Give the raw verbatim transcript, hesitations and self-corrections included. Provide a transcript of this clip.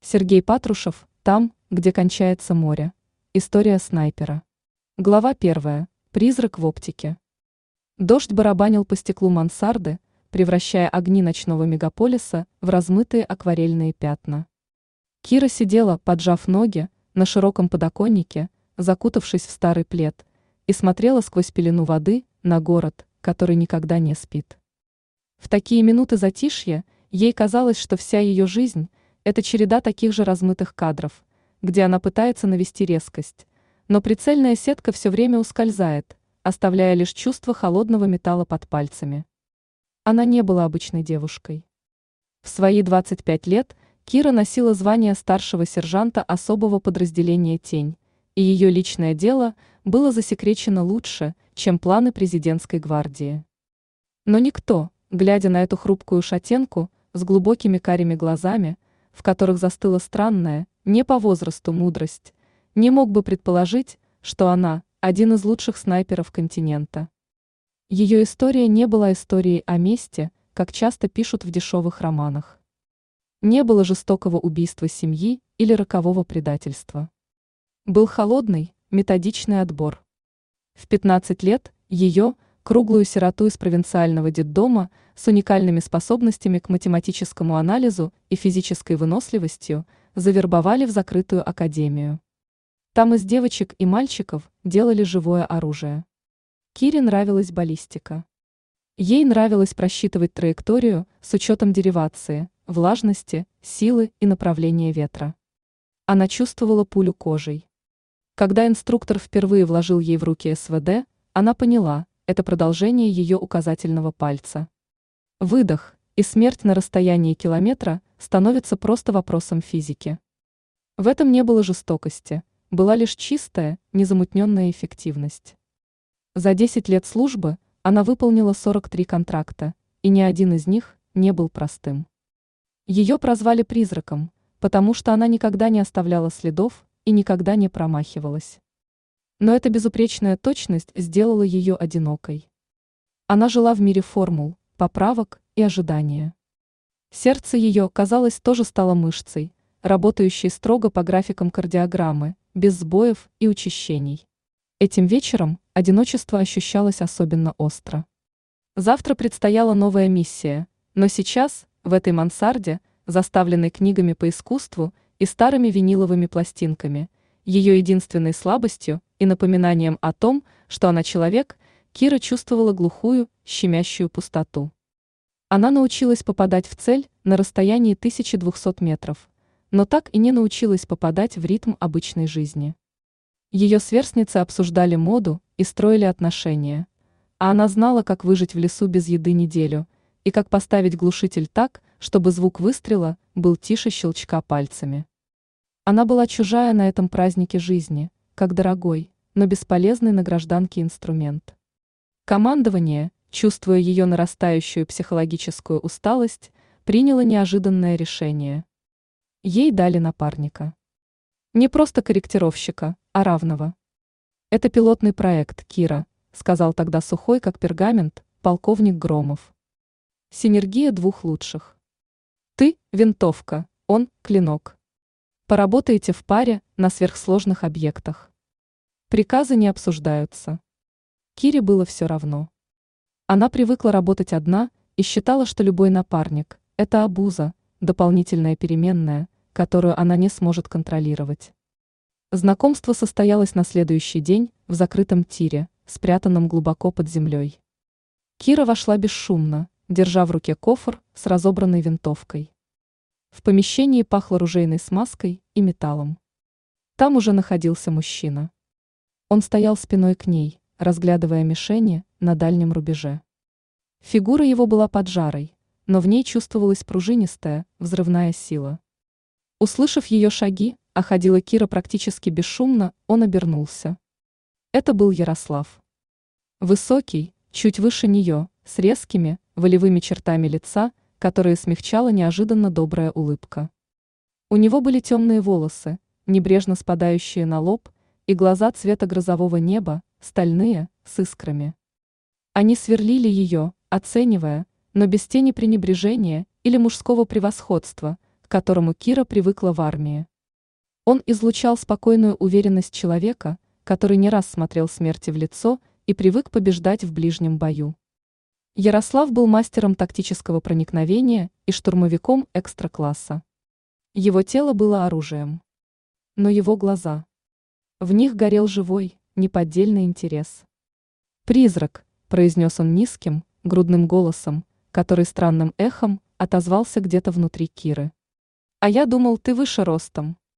Сергей Патрушев, там, где кончается море. История снайпера. Глава первая. Призрак в оптике. Дождь барабанил по стеклу мансарды, превращая огни ночного мегаполиса в размытые акварельные пятна. Кира сидела, поджав ноги, на широком подоконнике, закутавшись в старый плед, и смотрела сквозь пелену воды на город, который никогда не спит. В такие минуты затишья ей казалось, что вся ее жизнь – это череда таких же размытых кадров, где она пытается навести резкость, но прицельная сетка все время ускользает, оставляя лишь чувство холодного металла под пальцами. Она не была обычной девушкой. В свои двадцать пять лет Кира носила звание старшего сержанта особого подразделения «Тень», и ее личное дело было засекречено лучше, чем планы президентской гвардии. Но никто, глядя на эту хрупкую шатенку с глубокими карими глазами, в которых застыла странная, не по возрасту мудрость, не мог бы предположить, что она – один из лучших снайперов континента. Ее история не была историей о мести, как часто пишут в дешевых романах. Не было жестокого убийства семьи или рокового предательства. Был холодный, методичный отбор. В пятнадцать лет ее, круглую сироту из провинциального детдома с уникальными способностями к математическому анализу и физической выносливостью, завербовали в закрытую академию. Там из девочек и мальчиков делали живое оружие. Кире нравилась баллистика. Ей нравилось просчитывать траекторию с учетом деривации, влажности, силы и направления ветра. Она чувствовала пулю кожей. Когда инструктор впервые вложил ей в руки СВД, она поняла – это продолжение ее указательного пальца. Выдох, и смерть на расстоянии километра становится просто вопросом физики. В этом не было жестокости, была лишь чистая, незамутненная эффективность. За десять лет службы она выполнила сорок три контракта, и ни один из них не был простым. Ее прозвали призраком, потому что она никогда не оставляла следов и никогда не промахивалась. Но эта безупречная точность сделала ее одинокой. Она жила в мире формул, поправок и ожидания. Сердце ее, казалось, тоже стало мышцей, работающей строго по графикам кардиограммы, без сбоев и учащений. Этим вечером одиночество ощущалось особенно остро. Завтра предстояла новая миссия, но сейчас, в этой мансарде, заставленной книгами по искусству и старыми виниловыми пластинками, ее единственной слабостью и напоминанием о том, что она человек, Кира чувствовала глухую, щемящую пустоту. Она научилась попадать в цель на расстоянии тысячи двухсот метров, но так и не научилась попадать в ритм обычной жизни. Ее сверстницы обсуждали моду и строили отношения, а она знала, как выжить в лесу без еды неделю и как поставить глушитель так, чтобы звук выстрела был тише щелчка пальцами. Она была чужая на этом празднике жизни, как дорогой, но бесполезный на гражданке инструмент. Командование, чувствуя ее нарастающую психологическую усталость, приняло неожиданное решение. Ей дали напарника. Не просто корректировщика, а равного. «Это пилотный проект, Кира», — сказал тогда сухой, как пергамент, полковник Громов. «Синергия двух лучших. Ты — винтовка, он — клинок. Поработаете в паре на сверхсложных объектах. Приказы не обсуждаются». Кире было все равно. Она привыкла работать одна и считала, что любой напарник – это обуза, дополнительная переменная, которую она не сможет контролировать. Знакомство состоялось на следующий день в закрытом тире, спрятанном глубоко под землей. Кира вошла бесшумно, держа в руке кофр с разобранной винтовкой. В помещении пахло ружейной смазкой и металлом. Там уже находился мужчина. Он стоял спиной к ней, разглядывая мишени на дальнем рубеже. Фигура его была поджарой, но в ней чувствовалась пружинистая, взрывная сила. Услышав ее шаги, а ходила Кира практически бесшумно, он обернулся. Это был Ярослав. Высокий, чуть выше нее, с резкими, волевыми чертами лица, которые смягчала неожиданно добрая улыбка. У него были темные волосы, небрежно спадающие на лоб, и глаза цвета грозового неба, стальные, с искрами. Они сверлили ее, оценивая, но без тени пренебрежения или мужского превосходства, которому Кира привыкла в армии. Он излучал спокойную уверенность человека, который не раз смотрел смерти в лицо и привык побеждать в ближнем бою. Ярослав был мастером тактического проникновения и штурмовиком экстра-класса. Его тело было оружием. Но его глаза. В них горел живой, неподдельный интерес. «Призрак», – произнес он низким, грудным голосом, который странным эхом отозвался где-то внутри Киры. «А я думал, ты выше ростом».